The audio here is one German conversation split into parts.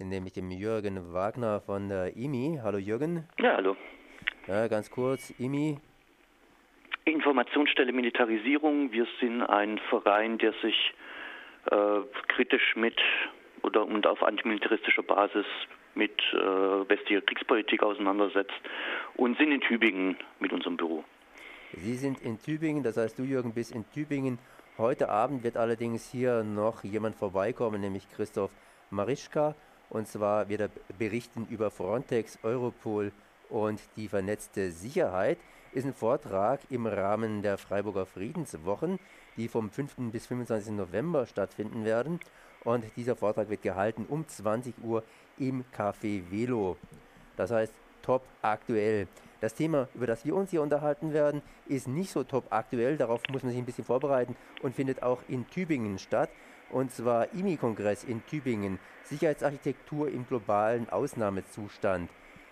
nämlich dem Jürgen Wagner von der IMI. Hallo Jürgen. Ja, hallo. Ja, ganz kurz, IMI. Informationsstelle Militarisierung. Wir sind ein Verein, der sich kritisch mit und auf antimilitaristischer Basis mit westlicher Kriegspolitik auseinandersetzt und sind in Tübingen mit unserem Büro. Sie sind in Tübingen, das heißt du Jürgen bist in Tübingen. Heute Abend wird allerdings hier noch jemand vorbeikommen, nämlich Christoph Marischka. Und zwar wird er berichten über Frontex, Europol und die vernetzte Sicherheit. Ist ein Vortrag im Rahmen der Freiburger Friedenswochen, die vom 5. bis 25. November stattfinden werden. Und dieser Vortrag wird gehalten um 20 Uhr im Café Velo. Das heißt, top aktuell. Das Thema, über das wir uns hier unterhalten werden, ist nicht so top aktuell. Darauf muss man sich ein bisschen vorbereiten und findet auch in Tübingen statt. Und zwar IMI-Kongress in Tübingen. Sicherheitsarchitektur im globalen Ausnahmezustand.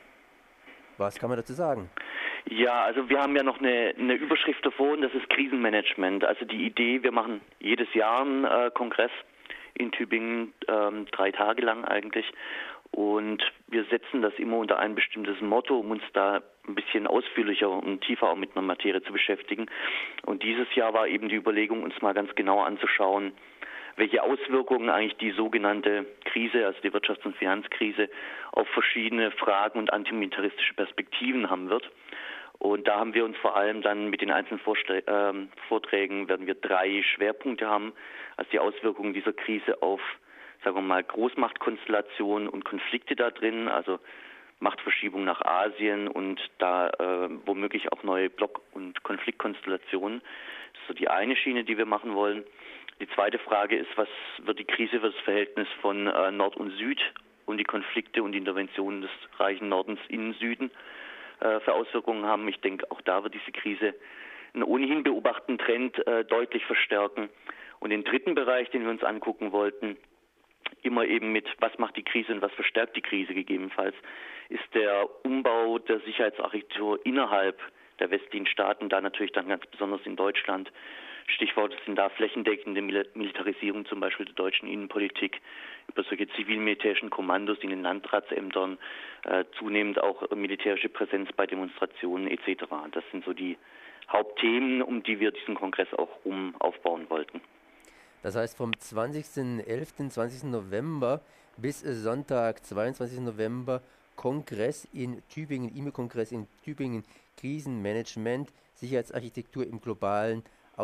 Was kann man dazu sagen? Ja, also wir haben ja noch eine Überschrift davor und das ist Krisenmanagement. Also die Idee, wir machen jedes Jahr einen Kongress in Tübingen, 3 Tage lang eigentlich. Und wir setzen das immer unter ein bestimmtes Motto, um uns da ein bisschen ausführlicher und tiefer auch mit einer Materie zu beschäftigen. Und dieses Jahr war eben die Überlegung, uns mal ganz genau anzuschauen, welche Auswirkungen eigentlich die sogenannte Krise, also die Wirtschafts- und Finanzkrise, auf verschiedene Fragen und antimilitaristische Perspektiven haben wird. Und da haben wir uns vor allem dann mit den einzelnen Vorträgen, werden wir 3 Schwerpunkte haben, also die Auswirkungen dieser Krise auf, sagen wir mal, Großmachtkonstellationen und Konflikte da drin, also Machtverschiebung nach Asien und da womöglich auch neue Block- und Konfliktkonstellationen. Das ist so die eine Schiene, die wir machen wollen. Die zweite Frage ist, was wird die Krise für das Verhältnis von Nord und Süd und die Konflikte und die Interventionen des reichen Nordens in den Süden für Auswirkungen haben. Ich denke, auch da wird diese Krise einen ohnehin beobachteten Trend deutlich verstärken. Und den dritten Bereich, den wir uns angucken wollten, immer eben mit, was macht die Krise und was verstärkt die Krise gegebenenfalls, ist der Umbau der Sicherheitsarchitektur innerhalb der westlichen Staaten, da natürlich dann ganz besonders in Deutschland. Stichworte sind da flächendeckende Militarisierung zum Beispiel der deutschen Innenpolitik, über solche zivil-militärischen Kommandos in den Landratsämtern, zunehmend auch militärische Präsenz bei Demonstrationen etc. Das sind so die Hauptthemen, um die wir diesen Kongress auch aufbauen wollten. Das heißt, vom 20.11., 20. November bis Sonntag, 22. November, Kongress in Tübingen, IMI-Kongress in Tübingen, Krisenmanagement, Sicherheitsarchitektur im globalen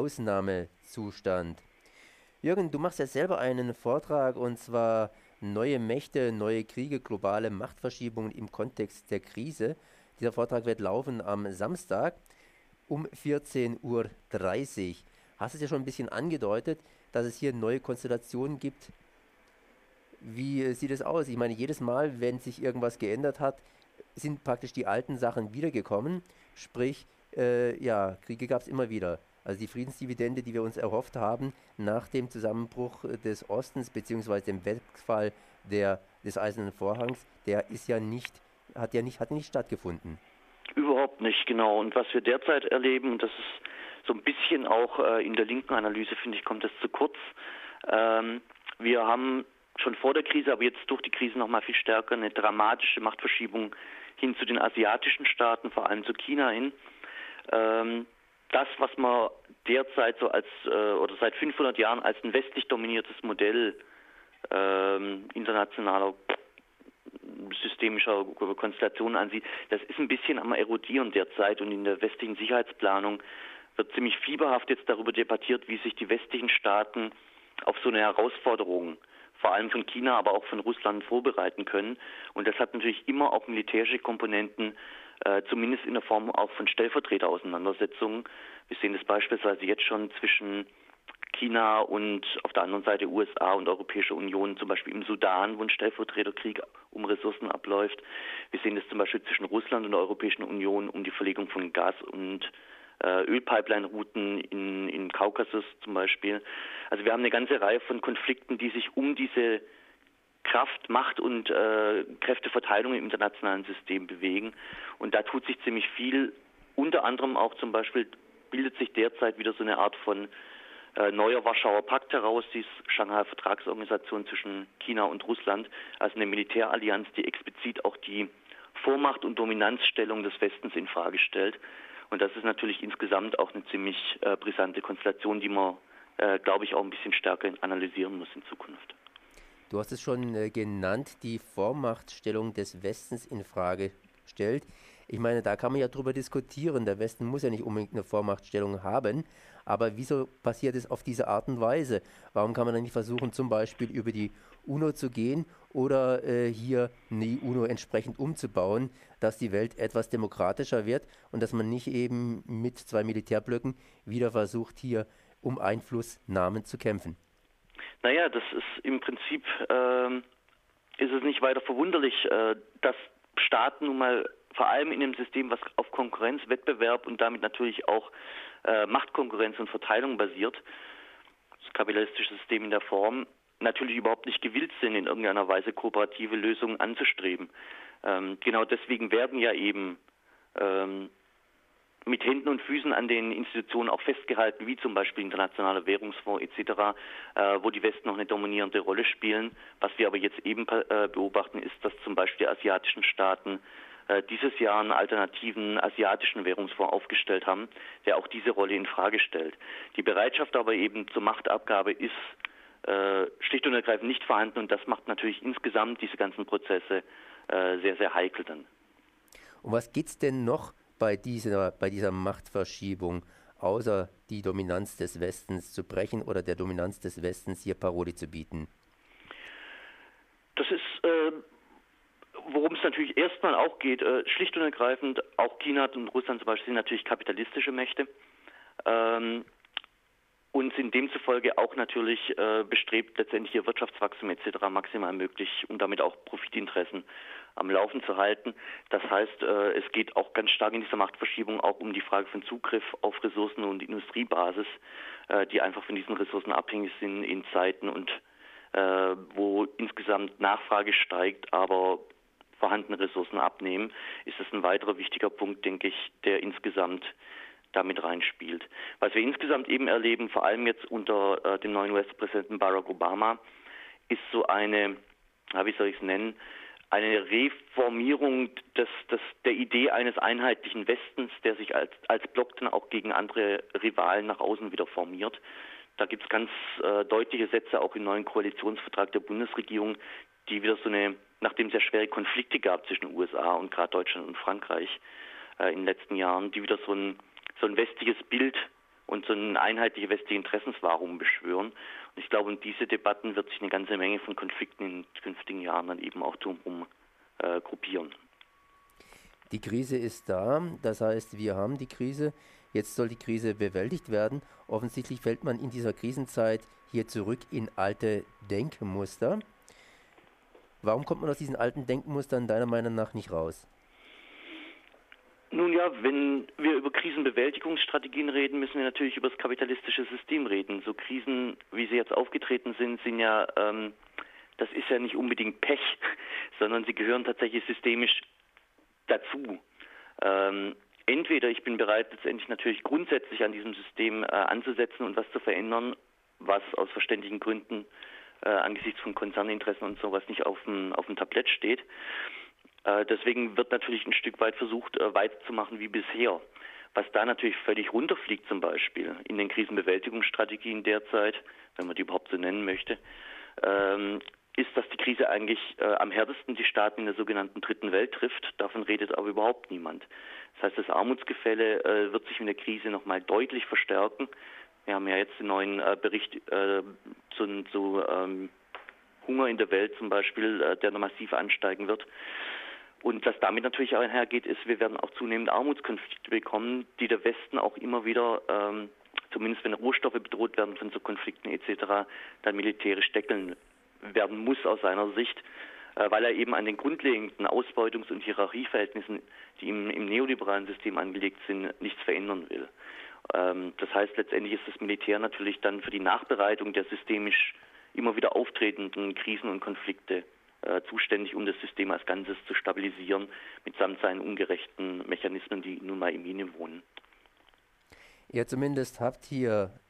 Ausnahmezustand. Jürgen, du machst ja selber einen Vortrag und zwar neue Mächte, neue Kriege, globale Machtverschiebungen im Kontext der Krise. Dieser Vortrag wird laufen am Samstag um 14:30 Uhr. Hast es ja schon ein bisschen angedeutet, dass es hier neue Konstellationen gibt. Wie sieht es aus? Ich meine, jedes Mal, wenn sich irgendwas geändert hat, sind praktisch die alten Sachen wiedergekommen. Sprich, Kriege gab es immer wieder. Also die Friedensdividende, die wir uns erhofft haben, nach dem Zusammenbruch des Ostens bzw. dem Wegfall des Eisernen Vorhangs, hat ja nicht stattgefunden. Überhaupt nicht, genau. Und was wir derzeit erleben, und das ist so ein bisschen auch in der linken Analyse, finde ich, kommt das zu kurz. Wir haben schon vor der Krise, aber jetzt durch die Krise noch mal viel stärker eine dramatische Machtverschiebung hin zu den asiatischen Staaten, vor allem zu China hin. Das, was man derzeit so oder seit 500 Jahren als ein westlich dominiertes Modell internationaler systemischer Konstellationen ansieht, das ist ein bisschen am Erodieren derzeit und in der westlichen Sicherheitsplanung wird ziemlich fieberhaft jetzt darüber debattiert, wie sich die westlichen Staaten auf so eine Herausforderung, vor allem von China, aber auch von Russland vorbereiten können. Und das hat natürlich immer auch militärische Komponenten, zumindest in der Form auch von Stellvertreterauseinandersetzungen. Wir sehen das beispielsweise jetzt schon zwischen China und auf der anderen Seite USA und Europäische Union, zum Beispiel im Sudan, wo ein Stellvertreterkrieg um Ressourcen abläuft. Wir sehen das zum Beispiel zwischen Russland und der Europäischen Union um die Verlegung von Gas- und Ölpipeline-Routen in Kaukasus zum Beispiel. Also wir haben eine ganze Reihe von Konflikten, die sich um diese Kraft, Macht und Kräfteverteilung im internationalen System bewegen. Und da tut sich ziemlich viel. Unter anderem auch zum Beispiel bildet sich derzeit wieder so eine Art von neuer Warschauer Pakt heraus, die Shanghai Vertragsorganisation zwischen China und Russland, also eine Militärallianz, die explizit auch die Vormacht und Dominanzstellung des Westens in Frage stellt. Und das ist natürlich insgesamt auch eine ziemlich brisante Konstellation, die man, glaube ich, auch ein bisschen stärker analysieren muss in Zukunft. Du hast es schon genannt, die Vormachtstellung des Westens in Frage stellt. Ich meine, da kann man ja drüber diskutieren. Der Westen muss ja nicht unbedingt eine Vormachtstellung haben. Aber wieso passiert es auf diese Art und Weise? Warum kann man dann nicht versuchen, zum Beispiel über die UNO zu gehen oder hier die UNO entsprechend umzubauen, dass die Welt etwas demokratischer wird und dass man nicht eben mit 2 Militärblöcken wieder versucht, hier um Einflussnahmen zu kämpfen? Naja, das ist im Prinzip, ist es nicht weiter verwunderlich, dass Staaten nun mal vor allem in einem System, was auf Konkurrenz, Wettbewerb und damit natürlich auch Machtkonkurrenz und Verteilung basiert, das kapitalistische System in der Form, natürlich überhaupt nicht gewillt sind, in irgendeiner Weise kooperative Lösungen anzustreben. Genau deswegen werden ja eben mit Händen und Füßen an den Institutionen auch festgehalten, wie zum Beispiel Internationaler Währungsfonds etc., wo die Westen noch eine dominierende Rolle spielen. Was wir aber jetzt eben beobachten, ist, dass zum Beispiel die asiatischen Staaten dieses Jahr einen alternativen asiatischen Währungsfonds aufgestellt haben, der auch diese Rolle in Frage stellt. Die Bereitschaft aber eben zur Machtabgabe ist schlicht und ergreifend nicht vorhanden und das macht natürlich insgesamt diese ganzen Prozesse sehr, sehr heikel dann. Um was geht es denn noch bei dieser Machtverschiebung, außer die Dominanz des Westens zu brechen oder der Dominanz des Westens hier Paroli zu bieten? Das ist, worum es natürlich erstmal auch geht, schlicht und ergreifend, auch China und Russland zum Beispiel sind natürlich kapitalistische Mächte und sind demzufolge auch natürlich bestrebt, letztendlich ihr Wirtschaftswachstum etc. maximal möglich und damit auch Profitinteressen am Laufen zu halten. Das heißt, es geht auch ganz stark in dieser Machtverschiebung auch um die Frage von Zugriff auf Ressourcen und Industriebasis, die einfach von diesen Ressourcen abhängig sind in Zeiten und wo insgesamt Nachfrage steigt, aber vorhandene Ressourcen abnehmen, ist das ein weiterer wichtiger Punkt, denke ich, der insgesamt damit reinspielt. Was wir insgesamt eben erleben, vor allem jetzt unter dem neuen US-Präsidenten Barack Obama, ist so eine, wie soll ich es nennen, eine Reformierung der Idee eines einheitlichen Westens, der sich als Block dann auch gegen andere Rivalen nach außen wieder formiert. Da gibt es ganz deutliche Sätze auch im neuen Koalitionsvertrag der Bundesregierung, die wieder so eine, nachdem es ja schwere Konflikte gab zwischen den USA und gerade Deutschland und Frankreich in den letzten Jahren, die wieder so ein westliches Bild und so eine einheitliche westliche Interessenswahrung beschwören. Und ich glaube, in diese Debatten wird sich eine ganze Menge von Konflikten in künftigen Jahren dann eben auch drumherum gruppieren. Die Krise ist da, das heißt, wir haben die Krise, jetzt soll die Krise bewältigt werden. Offensichtlich fällt man in dieser Krisenzeit hier zurück in alte Denkmuster. Warum kommt man aus diesen alten Denkmustern deiner Meinung nach nicht raus? Nun ja, wenn wir über Krisenbewältigungsstrategien reden, müssen wir natürlich über das kapitalistische System reden. So Krisen, wie sie jetzt aufgetreten sind ja, das ist ja nicht unbedingt Pech, sondern sie gehören tatsächlich systemisch dazu. Entweder ich bin bereit, letztendlich natürlich grundsätzlich an diesem System anzusetzen und was zu verändern, was aus verständlichen Gründen angesichts von Konzerninteressen und sowas nicht auf dem Tablett steht. Deswegen wird natürlich ein Stück weit versucht, weiterzumachen wie bisher. Was da natürlich völlig runterfliegt zum Beispiel in den Krisenbewältigungsstrategien derzeit, wenn man die überhaupt so nennen möchte, ist, dass die Krise eigentlich am härtesten die Staaten in der sogenannten Dritten Welt trifft. Davon redet aber überhaupt niemand. Das heißt, das Armutsgefälle wird sich in der Krise nochmal deutlich verstärken. Wir haben ja jetzt den neuen Bericht zu Hunger in der Welt zum Beispiel, der noch massiv ansteigen wird. Und was damit natürlich auch einhergeht, ist, wir werden auch zunehmend Armutskonflikte bekommen, die der Westen auch immer wieder, zumindest wenn Rohstoffe bedroht werden von so Konflikten etc., dann militärisch deckeln werden muss aus seiner Sicht, weil er eben an den grundlegenden Ausbeutungs- und Hierarchieverhältnissen, die im neoliberalen System angelegt sind, nichts verändern will. Das heißt, letztendlich ist das Militär natürlich dann für die Nachbereitung der systemisch immer wieder auftretenden Krisen und Konflikte zuständig, um das System als Ganzes zu stabilisieren, mitsamt seinen ungerechten Mechanismen, die nun mal im Minimum wohnen. Ihr zumindest habt hier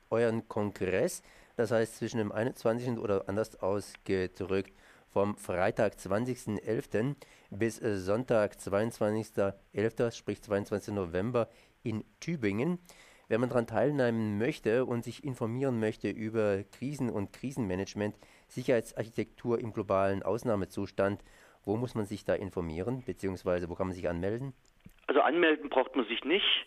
euren Kongress, das heißt zwischen dem 21. oder anders ausgedrückt vom Freitag 20.11. bis Sonntag 22.11., sprich 22. November in Tübingen. Wenn man daran teilnehmen möchte und sich informieren möchte über Krisen und Krisenmanagement, Sicherheitsarchitektur im globalen Ausnahmezustand, wo muss man sich da informieren, beziehungsweise wo kann man sich anmelden? Also anmelden braucht man sich nicht.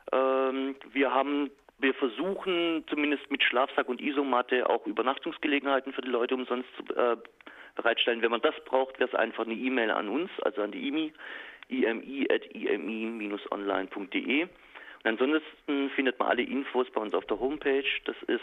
Wir versuchen zumindest mit Schlafsack und Isomatte auch Übernachtungsgelegenheiten für die Leute umsonst zu bereitstellen. Wenn man das braucht, wäre es einfach eine E-Mail an uns, also an die IMI, imi@imi-online.de. Und ansonsten findet man alle Infos bei uns auf der Homepage. Das ist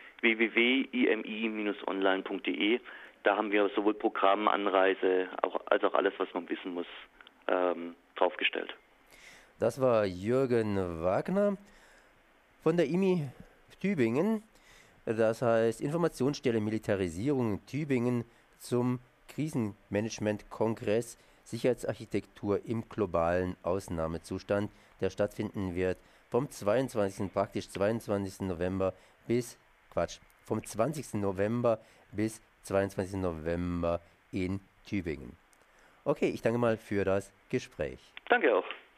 www.imi-online.de. Da haben wir sowohl Programm, Anreise als auch alles, was man wissen muss, draufgestellt. Das war Jürgen Wagner von der IMI Tübingen, das heißt Informationsstelle Militarisierung Tübingen zum Krisenmanagement-Kongress Sicherheitsarchitektur im globalen Ausnahmezustand, der stattfinden wird vom 22. November vom 20. November bis 22. November in Tübingen. Okay, ich danke mal für das Gespräch. Danke auch.